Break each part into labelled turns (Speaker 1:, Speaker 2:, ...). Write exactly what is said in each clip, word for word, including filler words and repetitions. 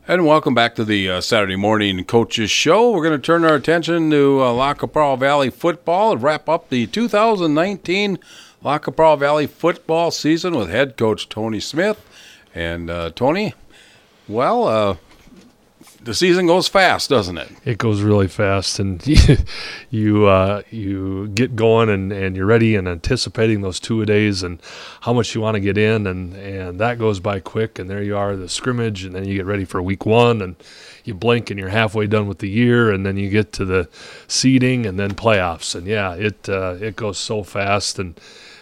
Speaker 1: And welcome back to the uh, Saturday Morning Coaches Show. We're going to turn our attention to uh, Lac qui Parle Valley football and wrap up the two thousand nineteen Lac qui Parle Valley football season with head coach Tony Smith. And uh, Tony, well, uh, the season goes fast, doesn't it?
Speaker 2: It goes really fast, and you uh, you get going, and, and you're ready and anticipating those two-a-days and how much you want to get in, and, and that goes by quick, and there you are, the scrimmage, and then you get ready for week one, and you blink, and you're halfway done with the year, and then you get to the seeding, and then playoffs, and yeah, it uh, it goes so fast, and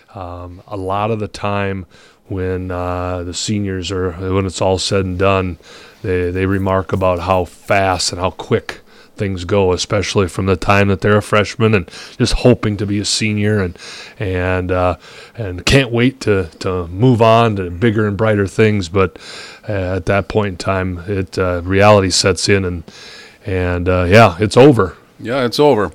Speaker 2: um, a lot of the time when uh, the seniors are, when it's all said and done, They they remark about how fast and how quick things go, especially from the time that they're a freshman and just hoping to be a senior, and and uh, and can't wait to, to move on to bigger and brighter things. But uh, at that point in time, it uh, reality sets in, and and uh, yeah, it's over.
Speaker 1: Yeah, it's over.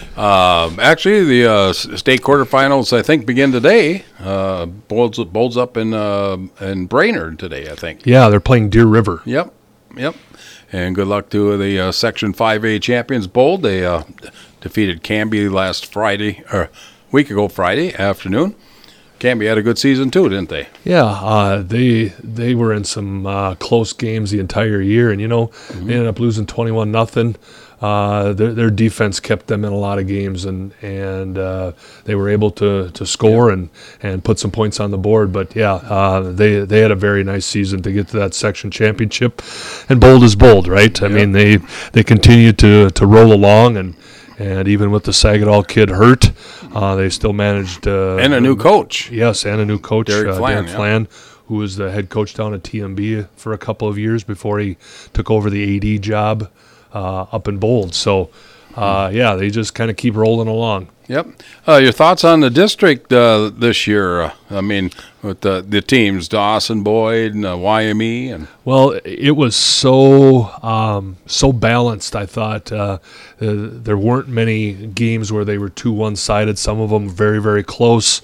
Speaker 1: Um, actually, the uh, state quarterfinals, I think, begin today. Uh, Bolds, Bolds up in uh, in Brainerd today, I think.
Speaker 2: Yeah, they're playing Deer River.
Speaker 1: Yep, yep. And good luck to the uh, Section five A champions, Bold. They uh, defeated Canby last Friday, or a week ago Friday afternoon. Canby had a good season too, didn't they?
Speaker 2: Yeah, uh, they they were in some uh, close games the entire year, and you know mm-hmm. they ended up losing twenty-one nothing. Uh, their, their defense kept them in a lot of games, and and uh, they were able to, to score yeah. and, and put some points on the board. But yeah, uh, they they had a very nice season to get to that section championship, and Bold is Bold, right? I yeah. mean they they continue to, to roll along, and, and even with the Sagatol kid hurt, uh, they still managed uh,
Speaker 1: and a new coach.
Speaker 2: Yes, and a new coach,
Speaker 1: Derek
Speaker 2: uh,
Speaker 1: Flan,
Speaker 2: Derek
Speaker 1: yeah.
Speaker 2: Flan, who was the head coach down at T M B for a couple of years before he took over the A D job Uh, up in Bold. So, uh, yeah, they just kind of keep rolling along.
Speaker 1: Yep. Uh, your thoughts on the district uh, this year? Uh, I mean, with the, the teams, Dawson, Boyd, and uh, Y M E. And
Speaker 2: Well, it was so um, so balanced, I thought. Uh, uh, there weren't many games where they were too one-sided. Some of them very, very close.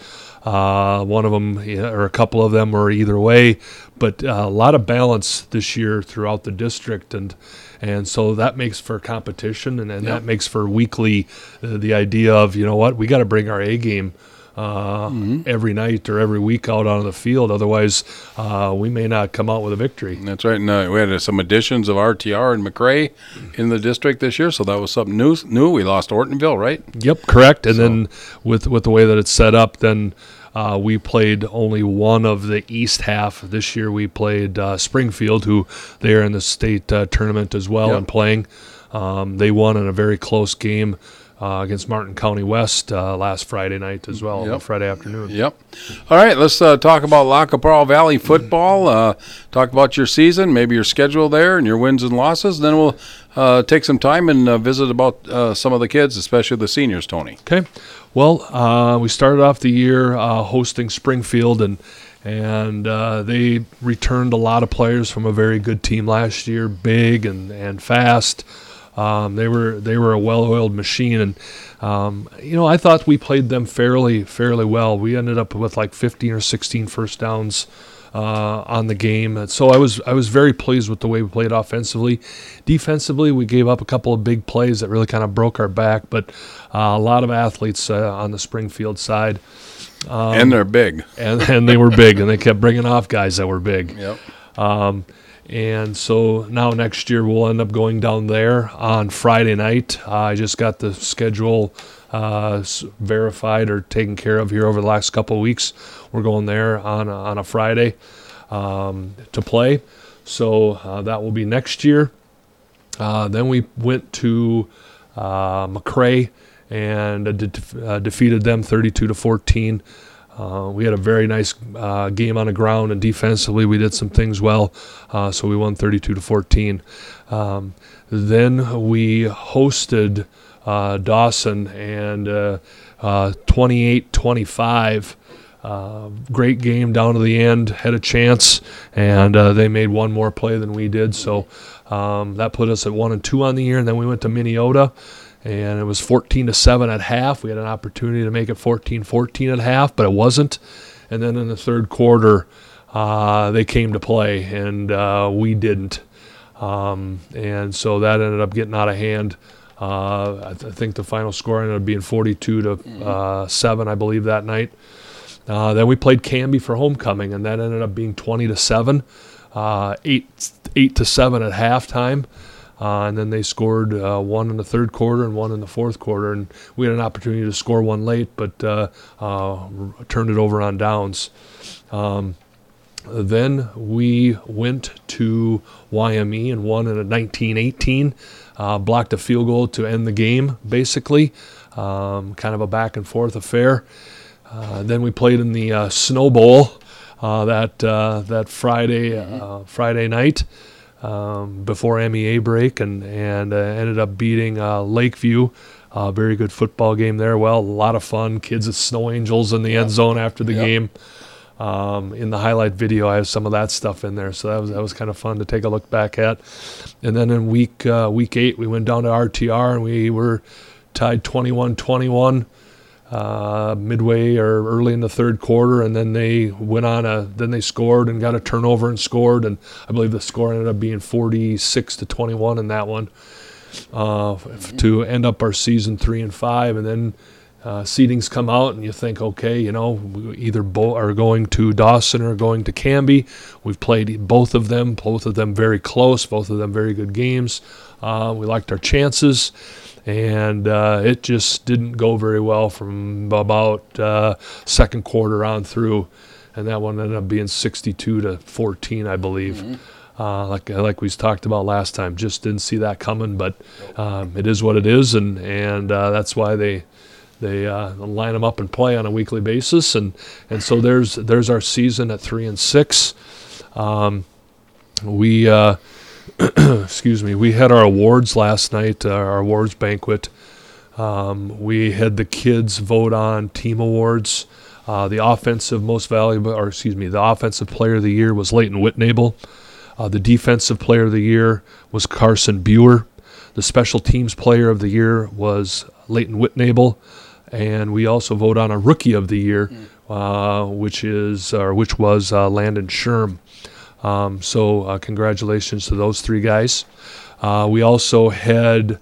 Speaker 2: Uh, one of them, or a couple of them, were either way. But uh, a lot of balance this year throughout the district, and And so that makes for competition, and, and yep. that makes for weekly uh, the idea of, you know what, we got to bring our A game uh, mm-hmm. every night or every week out on the field. Otherwise, uh, we may not come out with a victory.
Speaker 1: That's right. And uh, we had uh, some additions of R T R and McRae in the district this year, so that was something new. new. We lost Ortonville, right?
Speaker 2: Yep, correct. And so. then with, with the way that it's set up, then Uh, we played only one of the east half. This year we played uh, Springfield, who they are in the state uh, tournament as well yep. and playing. Um, they won in a very close game uh, against Martin County West uh, last Friday night as well,
Speaker 1: yep.
Speaker 2: Friday afternoon.
Speaker 1: Yep. All right, let's uh, talk about Lac qui Parle Valley football. Uh, talk about your season, maybe your schedule there and your wins and losses. Then we'll uh, take some time and uh, visit about uh, some of the kids, especially the seniors, Tony.
Speaker 2: Okay. Well, uh, we started off the year uh, hosting Springfield, and and uh, they returned a lot of players from a very good team last year, big and, and fast. Um, they were they were a well-oiled machine, and um, you know I thought we played them fairly fairly well. We ended up with like fifteen or sixteen first downs Uh, on the game. And so I was I was very pleased with the way we played offensively. Defensively, we gave up a couple of big plays that really kind of broke our back, but uh, a lot of athletes uh, on the Springfield side.
Speaker 1: Um, and they're big.
Speaker 2: And, and they were big, and they kept bringing off guys that were big.
Speaker 1: Yep.
Speaker 2: Um, and so now next year we'll end up going down there on Friday night. Uh, I just got the schedule uh, verified or taken care of here over the last couple of weeks. We're going there on a, on a Friday um, to play. So uh, that will be next year. Uh, then we went to uh, McRae and uh, de- uh, defeated them thirty-two to fourteen. Uh, we had a very nice uh, game on the ground, and defensively we did some things well, uh, so we won thirty-two to fourteen. Um, then we hosted uh, Dawson, and uh, uh, twenty-eight twenty-five. Uh, great game down to the end, had a chance, and uh, they made one more play than we did, so um, that put us at one and two on the year. And then we went to Minneota, and it was fourteen to seven at half. We had an opportunity to make it fourteen fourteen at half, but it wasn't. And then in the third quarter, uh, they came to play, and uh, we didn't. Um, and so that ended up getting out of hand. Uh, I, th- I think the final score ended up being forty-two to uh, seven, I believe, that night. Uh, then we played Canby for homecoming, and that ended up being twenty to seven, uh, eight eight to seven at halftime. Uh, and then they scored uh, one in the third quarter and one in the fourth quarter. And we had an opportunity to score one late, but uh, uh, turned it over on downs. Um, then we went to Y M E and won in nineteen eighteen. Uh, blocked a field goal to end the game, basically. Um, kind of a back-and-forth affair. Uh, then we played in the uh, Snow Bowl uh, that uh, that Friday uh, Friday night. Um, before M E A break, and and uh, ended up beating uh, Lakeview. A uh, very good football game there. Well, a lot of fun. Kids at Snow Angels in the yep. end zone after the yep. game. Um, in the highlight video, I have some of that stuff in there, so that was that was kind of fun to take a look back at. And then in week uh, week eight, we went down to R T R and we were tied twenty-one twenty-one. Uh, midway or early in the third quarter, and then they went on a. Then they scored and got a turnover and scored, and I believe the score ended up being forty-six to twenty-one in that one, uh, mm-hmm. to end up our season three and five. And then uh, seedings come out, and you think, okay, you know, we either both are going to Dawson or going to Canby. We've played both of them, both of them very close, both of them very good games. Uh, we liked our chances. And uh, it just didn't go very well from about uh, second quarter on through, and that one ended up being sixty-two to fourteen, I believe. Mm-hmm. Uh, like like we talked about last time, just didn't see that coming. But um, it is what it is, and and uh, that's why they they uh, line them up and play on a weekly basis. And, and so there's there's our season at three and six. Um, we. Uh, excuse me, we had our awards last night, uh, our awards banquet. Um, we had the kids vote on team awards. Uh, the offensive most valuable, or excuse me, the offensive player of the year was Leighton Whitnable. Uh, the defensive player of the year was Carson Buer. The special teams player of the year was Leighton Whitnable. And we also vote on a rookie of the year, mm. uh, which is, or which was uh, Landon Sherm. Um, so uh, congratulations to those three guys. Uh, we also had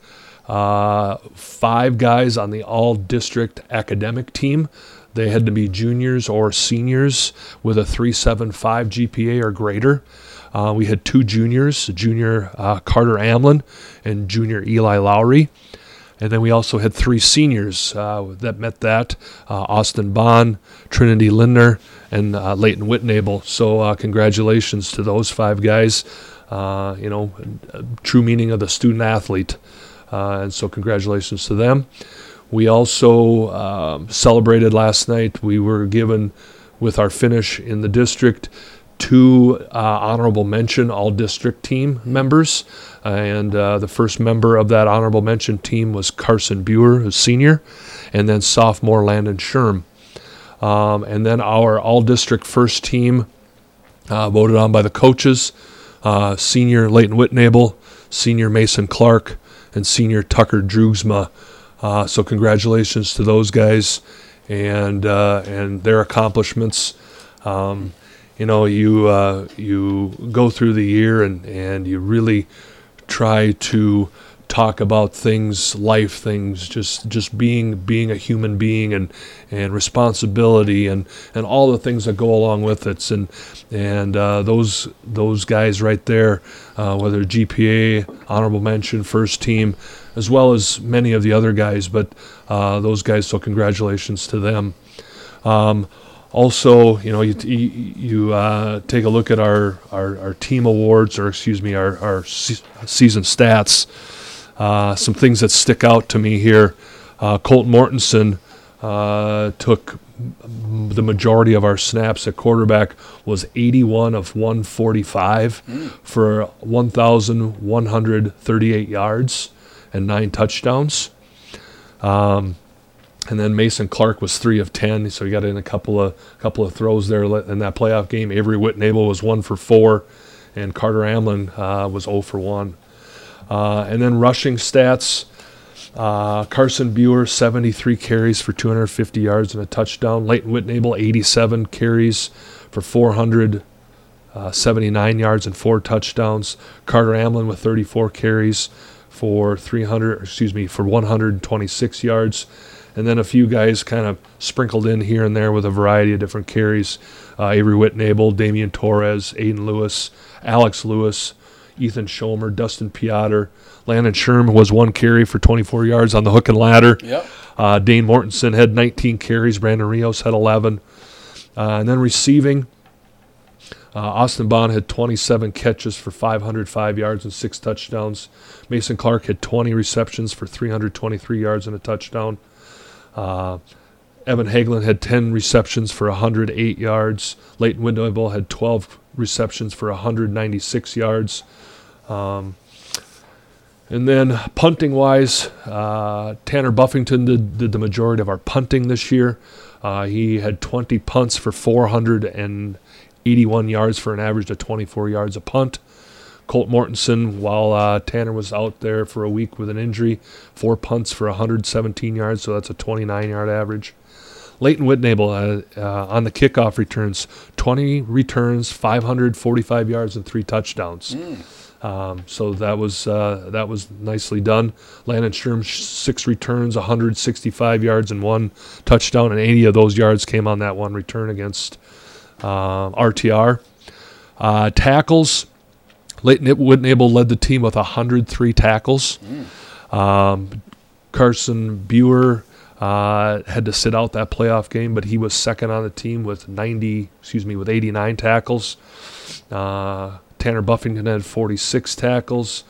Speaker 2: uh, five guys on the all-district academic team. They had to be juniors or seniors with a three point seven five G P A or greater. Uh, we had two juniors, junior uh, Carter Amlin and junior Eli Lowry. And then we also had three seniors uh, that met that, uh, Austin Bond, Trinity Lindner, and uh, Leighton Whitnable. So uh, congratulations to those five guys. Uh, you know, true meaning of the student athlete. Uh, and so congratulations to them. We also uh, celebrated last night. We were given, with our finish in the district, two uh, honorable mention all-district team members. And uh, the first member of that honorable mention team was Carson Buer, a senior, and then sophomore Landon Sherm. Um, and then our all-district first team, uh, voted on by the coaches, uh, senior Leighton Whitnable, senior Mason Clark, and senior Tucker Drugsma. Uh, so congratulations to those guys and uh, and their accomplishments. Um, you know, you uh, you go through the year and, and you really try to talk about things, life things, just just being being a human being and and responsibility and, and all the things that go along with it. And and uh, those those guys right there, uh, whether G P A, honorable mention, first team, as well as many of the other guys, but uh, those guys. So congratulations to them. Um, Also, you know, you you uh, take a look at our, our, our team awards, or excuse me, our, our se- season stats. Uh, some things that stick out to me here. Uh, Colton Mortensen uh, took the majority of our snaps at quarterback, was eighty-one of one forty-five mm. for one thousand one hundred thirty-eight yards and nine touchdowns. Um, And then Mason Clark was three of ten, so he got in a couple of couple of throws there in that playoff game. Avery Whitnable was one for four, and Carter Amlin uh, was zero for one. Uh, and then rushing stats, uh, Carson Buer, seventy-three carries for two hundred fifty yards and a touchdown. Leighton Whitnable, eighty-seven carries for four hundred uh, seventy-nine yards and four touchdowns. Carter Amlin with thirty-four carries for three hundred, excuse me, for one hundred twenty-six yards. And then a few guys kind of sprinkled in here and there with a variety of different carries. Uh, Avery Whitnable, Damian Torres, Aiden Lewis, Alex Lewis, Ethan Schomer, Dustin Piotr. Landon Sherm was one carry for twenty-four yards on the hook and ladder.
Speaker 1: Yep.
Speaker 2: Uh, Dane Mortensen had nineteen carries. Brandon Rios had eleven. Uh, and then receiving, uh, Austin Bond had twenty-seven catches for five hundred five yards and six touchdowns. Mason Clark had twenty receptions for three hundred twenty-three yards and a touchdown. Uh, Evan Hagelin had ten receptions for one hundred eight yards. Leighton Whitnable had twelve receptions for one hundred ninety-six yards. Um, and then punting-wise, uh, Tanner Buffington did, did the majority of our punting this year. Uh, he had twenty punts for four hundred eighty-one yards for an average of twenty-four yards a punt. Colt Mortensen, while uh, Tanner was out there for a week with an injury, four punts for one hundred seventeen yards, so that's a twenty-nine-yard average. Leighton Whitnable uh, uh, on the kickoff returns, twenty returns, five hundred forty-five yards, and three touchdowns. Mm. Um, so that was uh, that was nicely done. Landon Sherm, six returns, one hundred sixty-five yards, and one touchdown, and eighty of those yards came on that one return against uh, R T R. Uh, tackles, Leighton Whitnable led the team with one hundred three tackles. Mm. Um, Carson Buer uh, had to sit out that playoff game, but he was second on the team with ninety, excuse me, with eighty-nine tackles. Uh, Tanner Buffington had forty-six tackles.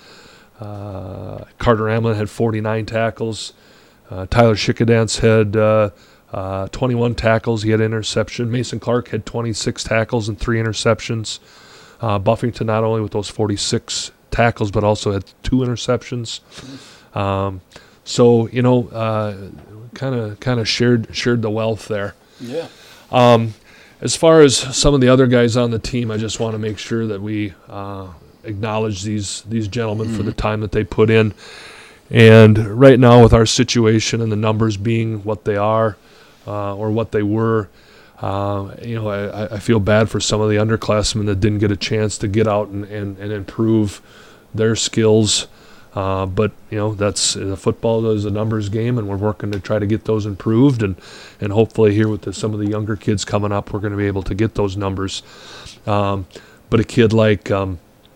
Speaker 2: Uh, Carter Amlin had forty-nine tackles. Uh, Tyler Schickadance had uh, uh, twenty-one tackles. He had an interception. Mason Clark had twenty-six tackles and three interceptions. Uh, Buffington not only with those forty-six tackles, but also had two interceptions. Um, so you know, kind of kind of shared shared the wealth there.
Speaker 1: Yeah.
Speaker 2: Um, as far as some of the other guys on the team, I just want to make sure that we uh, acknowledge these these gentlemen mm-hmm. for the time that they put in. And right now, with our situation and the numbers being what they are uh, or what they were. Uh, you know, I, I feel bad for some of the underclassmen that didn't get a chance to get out and, and, and improve their skills. Uh, but, you know, that's uh, football is a numbers game, and we're working to try to get those improved. And, and hopefully here with the, some of the younger kids coming up, we're going to be able to get those numbers. Um, but a kid like, um,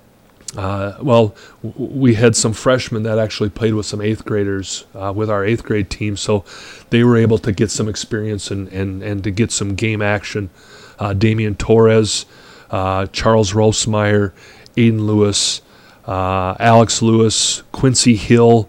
Speaker 2: uh, well, w- we had some freshmen that actually played with some eighth graders uh, with our eighth grade team. So they were able to get some experience and, and, and to get some game action. Uh, Damian Torres, uh, Charles Rosemeyer, Aiden Lewis, uh, Alex Lewis, Quincy Hill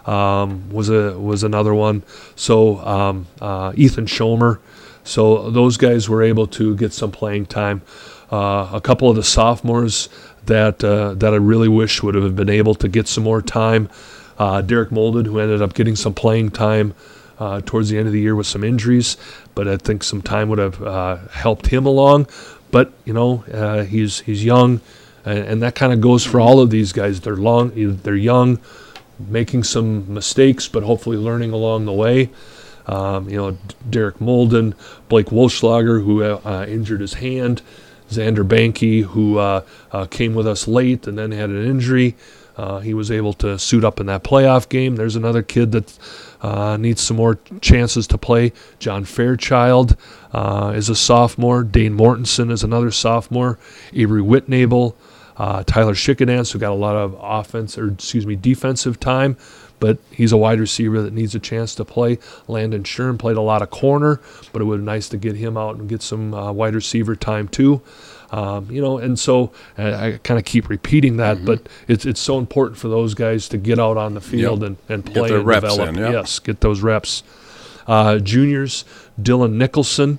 Speaker 2: um, was a was another one. So um, uh, Ethan Schomer. So those guys were able to get some playing time. Uh, a couple of the sophomores that uh, that I really wish would have been able to get some more time. Uh, Derek Molded, who ended up getting some playing time uh, towards the end of the year with some injuries, but I think some time would have uh, helped him along. But you know, uh, he's he's young, and, and that kind of goes for all of these guys. They're long, they're young, making some mistakes, but hopefully learning along the way. Um, you know, Derek Molden, Blake Wolschlager, who uh, injured his hand. Xander Banke, who uh, uh, came with us late and then had an injury. Uh, he was able to suit up in that playoff game. There's another kid that uh, needs some more chances to play. John Fairchild uh, is a sophomore. Dane Mortensen is another sophomore. Avery Whitnable, uh, Tyler Schickadance, who got a lot of offense or excuse me defensive time, but he's a wide receiver that needs a chance to play. Landon Sherm played a lot of corner, but it would be nice to get him out and get some uh, wide receiver time too. Um, you know, and so I, I kind of keep repeating that, mm-hmm. but it's it's so important for those guys to get out on the field yep. and, and play
Speaker 1: get their
Speaker 2: and
Speaker 1: reps
Speaker 2: develop.
Speaker 1: In, yep.
Speaker 2: Yes, get those reps. Uh, juniors, Dylan Nicholson,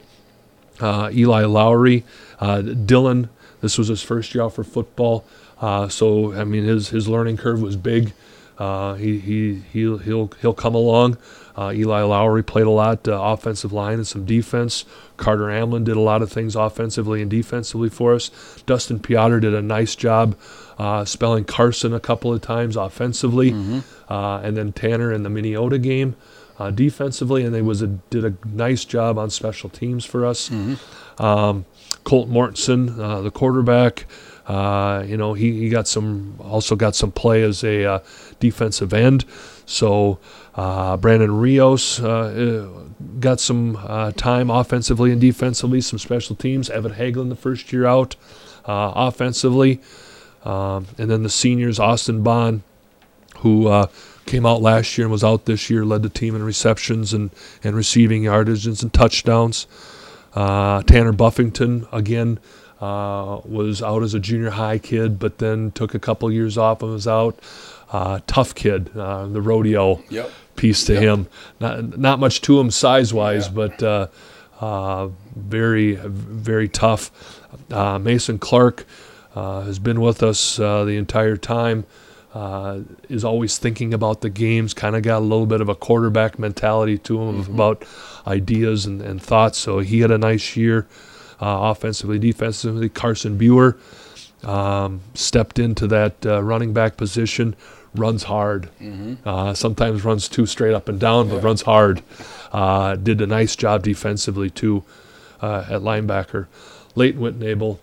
Speaker 2: uh, Eli Lowry. Uh, Dylan, this was his first year out for football, uh, so I mean his his learning curve was big. Uh, he he he'll he'll he'll come along. Uh, Eli Lowry played a lot uh, offensive line and some defense. Carter Amlin did a lot of things offensively and defensively for us. Dustin Piotr did a nice job uh, spelling Carson a couple of times offensively, mm-hmm. uh, and then Tanner in the Minnesota game uh, defensively, and they was a, did a nice job on special teams for us. Mm-hmm. Um, Colt Mortensen, uh, the quarterback. Uh, you know, he, he got some also got some play as a uh, defensive end. So uh, Brandon Rios uh, got some uh, time offensively and defensively, some special teams. Evan Hagelin the first year out uh, offensively. Um, and then the seniors, Austin Bond, who uh, came out last year and was out this year, led the team in receptions and, and receiving yardages and touchdowns. Uh, Tanner Buffington, again, uh, was out as a junior high kid, but then took a couple years off and was out. Uh, tough kid, uh, the rodeo
Speaker 1: yep.
Speaker 2: piece to
Speaker 1: yep.
Speaker 2: him. Not not much to him size-wise,
Speaker 1: yeah.
Speaker 2: but uh, uh, very, very tough. Uh, Mason Clark uh, has been with us uh, the entire time. Uh, is always thinking about the games, kind of got a little bit of a quarterback mentality to him mm-hmm. about ideas and, and thoughts. So he had a nice year uh, offensively, defensively. Carson Buer um, stepped into that uh, running back position, runs hard. Mm-hmm. Uh, sometimes runs too straight up and down, but yeah. runs hard. Uh, did a nice job defensively, too, uh, at linebacker. Leighton Whitnable.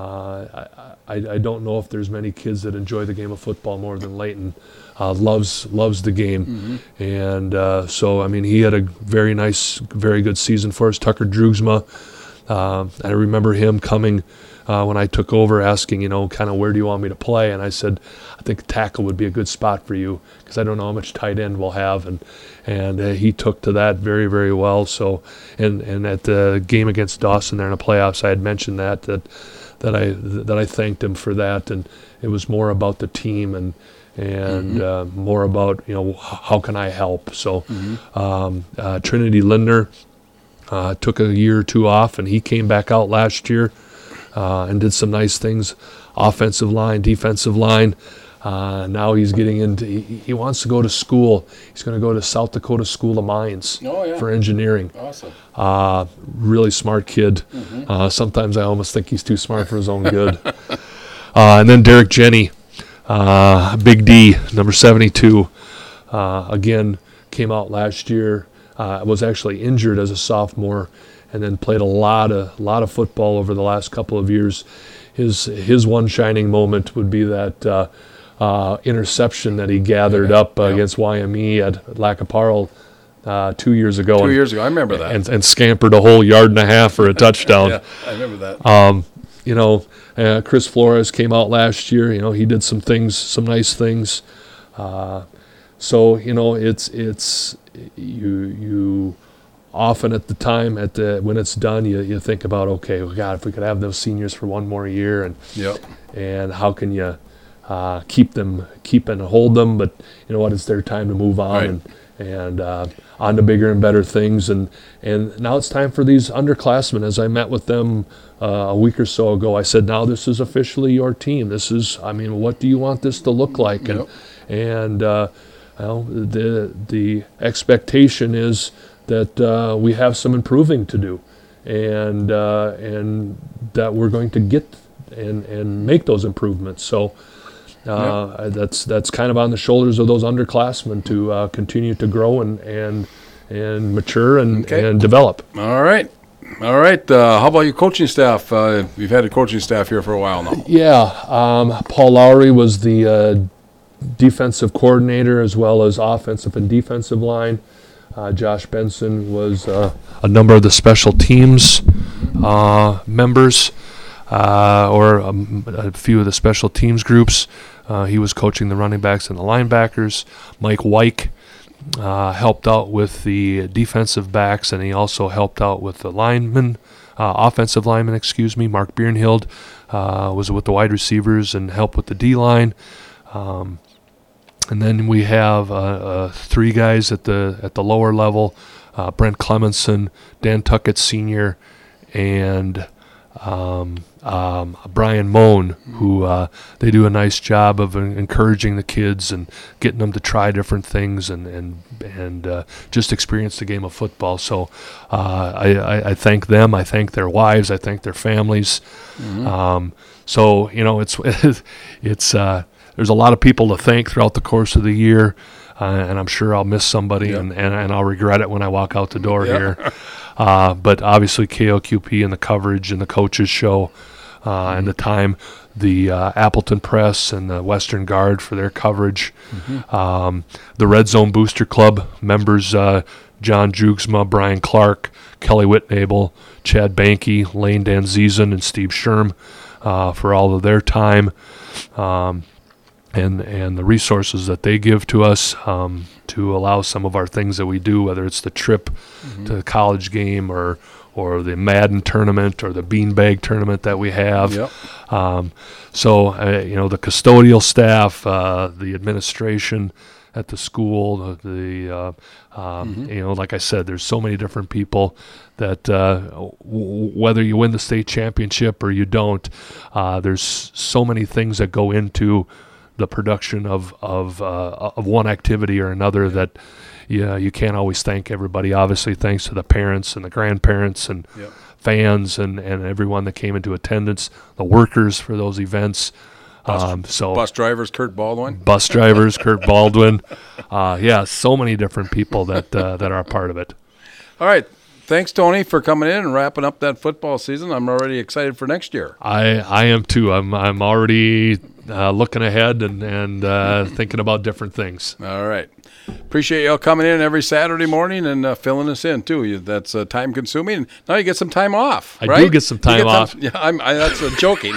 Speaker 2: Uh, I, I, I don't know if there's many kids that enjoy the game of football more than Leighton. Uh, loves loves the game, mm-hmm. and uh, so I mean he had a very nice, very good season for us. Tucker Drugsma, uh, I remember him coming uh, when I took over, asking you know kind of where do you want me to play, and I said I think tackle would be a good spot for you because I don't know how much tight end we'll have, and and uh, he took to that very very well. So and and at the game against Dawson there in the playoffs, I had mentioned that that. that I that I thanked him for that, and it was more about the team and and mm-hmm. uh, more about you know how can I help. So mm-hmm. um, uh, Trinity Lindner uh, took a year or two off, and he came back out last year uh, and did some nice things, offensive line, defensive line. Uh, now he's getting into, he, he wants to go to school. He's going to go to South Dakota School of Mines
Speaker 1: oh, yeah.
Speaker 2: for engineering.
Speaker 1: Awesome.
Speaker 2: Uh, really smart kid. Mm-hmm. Uh, sometimes I almost think he's too smart for his own good. uh, and then Derek Jenny, uh, Big D, number seventy-two. Uh, again, came out last year. Uh, was actually injured as a sophomore and then played a lot of, lot of football over the last couple of years. His, his one shining moment would be that uh, Uh, interception that he gathered yeah, up uh, yeah. against Y M E at Lacaparle uh, two years ago.
Speaker 1: Two
Speaker 2: and,
Speaker 1: years ago, I remember that.
Speaker 2: And, and scampered a whole yard and a half for a touchdown.
Speaker 1: Yeah, I remember that.
Speaker 2: Um, you know, uh, Chris Flores came out last year. You know, he did some things, some nice things. Uh, so you know, it's it's you you often at the time at the when it's done, you you think about okay, well, God, if we could have those seniors for one more year, and
Speaker 1: yep.
Speaker 2: and how can you Uh, keep them, keep and hold them, but you know what? It's their time to move on
Speaker 1: right.
Speaker 2: and and uh, on to bigger and better things. And and now it's time for these underclassmen. As I met with them uh, a week or so ago, I said, now this is officially your team. This is, I mean, what do you want this to look like?
Speaker 1: Yep.
Speaker 2: And and uh, well, the the expectation is that uh, we have some improving to do, and uh, and that we're going to get and and make those improvements. So. Uh, yep. That's that's kind of on the shoulders of those underclassmen to uh, continue to grow and and and mature and, okay. and develop.
Speaker 1: All right, all right. Uh, how about your coaching staff? Uh, you've had a coaching staff here for a while now.
Speaker 2: Yeah, um, Paul Lowry was the uh, defensive coordinator as well as offensive and defensive line. Uh, Josh Benson was uh, a number of the special teams uh, members. Uh, or um, a few of the special teams groups. Uh, he was coaching the running backs and the linebackers. Mike Wyke uh, helped out with the defensive backs, and he also helped out with the linemen, uh, offensive linemen, excuse me. Mark Biernhild uh, was with the wide receivers and helped with the D-line. Um, and then we have uh, uh, three guys at the at the lower level, uh, Brent Clemenson, Dan Tuckett Senior, and um, um, Brian Moan, who uh, they do a nice job of encouraging the kids and getting them to try different things and and and uh, just experience the game of football. So uh, I, I, I thank them. I thank their wives. I thank their families. Mm-hmm. Um, so you know, it's it's uh, there's a lot of people to thank throughout the course of the year. uh, and I'm sure I'll miss somebody,
Speaker 1: Yep.
Speaker 2: and, and, and I'll regret it when I walk out the door
Speaker 1: Yep.
Speaker 2: here. Uh, but obviously K O Q P and the coverage and the coaches show uh, and the time, the uh, Appleton Press and the Western Guard for their coverage,
Speaker 1: Mm-hmm.
Speaker 2: um, the Red Zone Booster Club members, uh, John Jugsma, Brian Clark, Kelly Whitnable, Chad Banky, Lane Danzizen, and Steve Sherm uh, for all of their time um, and and the resources that they give to us um, to allow some of our things that we do, whether it's the trip
Speaker 1: Mm-hmm.
Speaker 2: to the college game or or the Madden tournament or the beanbag tournament that we have.
Speaker 1: Yep.
Speaker 2: Um, so, uh, you know, the custodial staff, uh, the administration at the school, the, the uh, um,
Speaker 1: Mm-hmm.
Speaker 2: you know, like I said, there's so many different people that uh, w- whether you win the state championship or you don't, uh, there's so many things that go into the production of of, uh, of one activity or another that yeah, you can't always thank everybody. Obviously, thanks to the parents and the grandparents and
Speaker 1: Yep.
Speaker 2: fans and, and everyone that came into attendance, the workers for those events.
Speaker 1: Bus,
Speaker 2: Um, so
Speaker 1: bus drivers, Kurt Baldwin.
Speaker 2: bus drivers, Kurt Baldwin. Uh, yeah, so many different people that uh, that are a part of it.
Speaker 1: All right. Thanks, Tony, for coming in and wrapping up that football season. I'm already excited for next year.
Speaker 2: I I am too. I'm I'm already uh, looking ahead and and uh, thinking about different things.
Speaker 1: All right. Appreciate y'all coming in every Saturday morning and uh, filling us in, too. You, that's uh, time consuming. Now you get some time off,
Speaker 2: I
Speaker 1: right?
Speaker 2: do get some
Speaker 1: You
Speaker 2: time
Speaker 1: get
Speaker 2: off.
Speaker 1: yeah, I'm, I, that's uh, joking.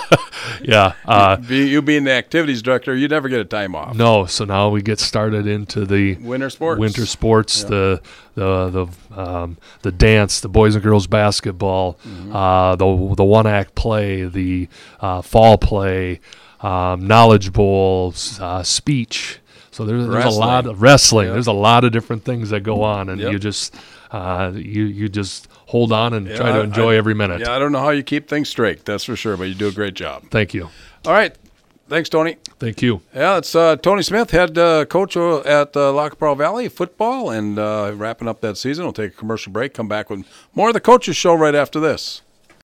Speaker 2: Yeah. Uh,
Speaker 1: Be, you being the activities director, you never get a time off.
Speaker 2: no. So now we get started into the
Speaker 1: Winter sports.
Speaker 2: winter sports,
Speaker 1: Yeah.
Speaker 2: the the the um, the dance, the boys and girls basketball,
Speaker 1: Mm-hmm.
Speaker 2: uh, the the one act play, the uh, fall play, um, knowledge bowls, uh, speech. So there's, there's a
Speaker 1: Wrestling.
Speaker 2: lot of wrestling.
Speaker 1: Yeah.
Speaker 2: There's a lot of different things that go on, and
Speaker 1: Yep.
Speaker 2: you just uh, you you just hold on and
Speaker 1: Yeah,
Speaker 2: try to
Speaker 1: I-
Speaker 2: enjoy
Speaker 1: I-
Speaker 2: every minute.
Speaker 1: Yeah, I don't know how you keep things straight, that's for sure, but you do a great job.
Speaker 2: Thank you.
Speaker 1: All right. Thanks, Tony.
Speaker 2: Thank you.
Speaker 1: Yeah, it's uh, Tony Smith, head uh, coach at uh, Lac qui Parle Valley football, and uh, wrapping up that season. We'll take a commercial break, come back with more of the Coaches Show right after this.